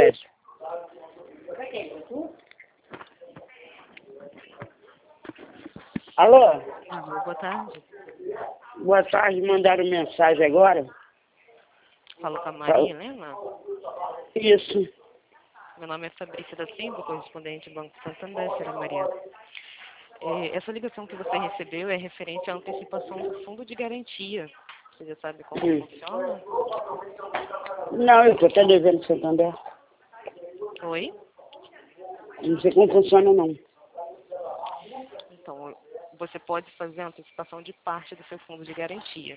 Sérgio. Alô? Alô, boa tarde. Boa tarde, mandaram mensagem agora. Falo com a Maria Helena. Isso. Meu nome é Fabrícia da Silva, correspondente do Banco Santander, senhora Maria. Essa ligação que você recebeu é referente à antecipação do fundo de garantia. Você já sabe como funciona? Não, eu estou até devendo Santander. Oi? Não sei como funciona, não. Então, você pode fazer a antecipação de parte do seu fundo de garantia.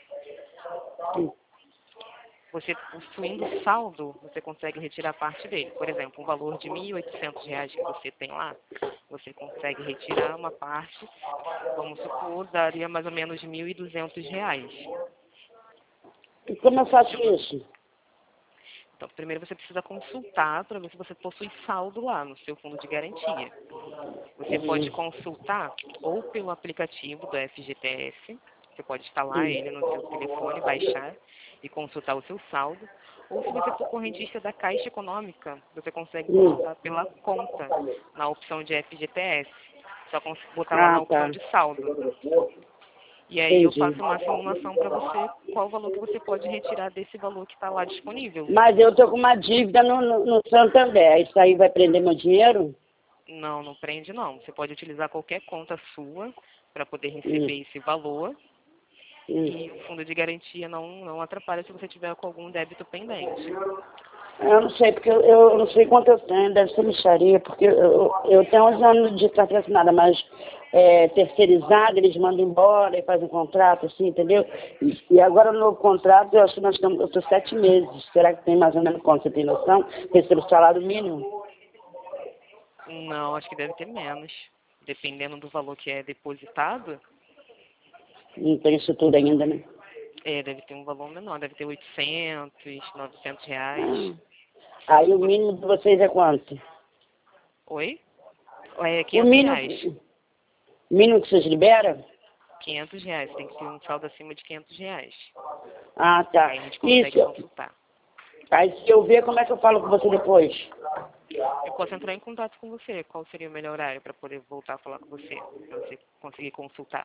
Você, possuindo saldo, você consegue retirar parte dele. Por exemplo, um valor de R$ 1.800 que você tem lá, você consegue retirar uma parte, vamos supor, daria mais ou menos R$ 1.200. E como eu faço isso? Então, primeiro você precisa consultar para ver se você possui saldo lá no seu fundo de garantia. Você pode consultar ou pelo aplicativo do FGTS, você pode instalar ele no seu telefone, baixar e consultar o seu saldo. Ou se você for correntista da Caixa Econômica, você consegue consultar pela conta, na opção de FGTS. Só botar lá na opção de saldo. E aí eu faço uma simulação para você, qual o valor que você pode retirar desse valor que está lá disponível. Mas eu estou com uma dívida no Santander. Isso aí vai prender meu dinheiro? Não, não prende não. Você pode utilizar qualquer conta sua para poder receber esse valor. E o fundo de garantia não atrapalha se você tiver com algum débito pendente. Eu não sei, porque eu não sei quanto eu tenho, deve ser mixaria, porque eu tenho 11 anos de carteira assinada, mas terceirizada, eles mandam embora e fazem um contrato, assim, entendeu? E agora no novo contrato, eu acho que eu estou 7 meses. Será que tem mais ou menos quanto? Você tem noção? Recebo o salário mínimo? Não, acho que deve ter menos. Dependendo do valor que é depositado. Não tem isso tudo ainda, né? Deve ter um valor menor, deve ter 800, 900 reais. Aí o mínimo de vocês é quanto? Oi? É 500 reais. O mínimo que vocês liberam? 500 reais, tem que ter um saldo acima de 500 reais. Ah, tá. Aí a gente consegue consultar. Aí se eu ver, como é que eu falo com você depois? Eu posso entrar em contato com você. Qual seria o melhor horário para poder voltar a falar com você? Para você conseguir consultar.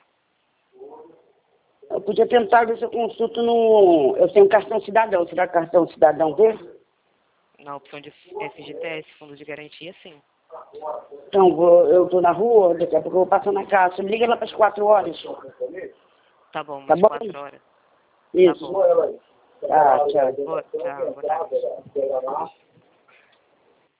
Eu podia tentar ver se eu consulto no... Eu tenho cartão cidadão. Você dá cartão cidadão dele? Na opção de FGTS, Fundo de Garantia, sim. Então, eu estou na rua, daqui a pouco eu vou passar na casa. Você me liga lá para as 4 horas. Tá bom, Tá umas bom? 4 horas. Isso. Tá bom. Ah, tchau. Boa tarde.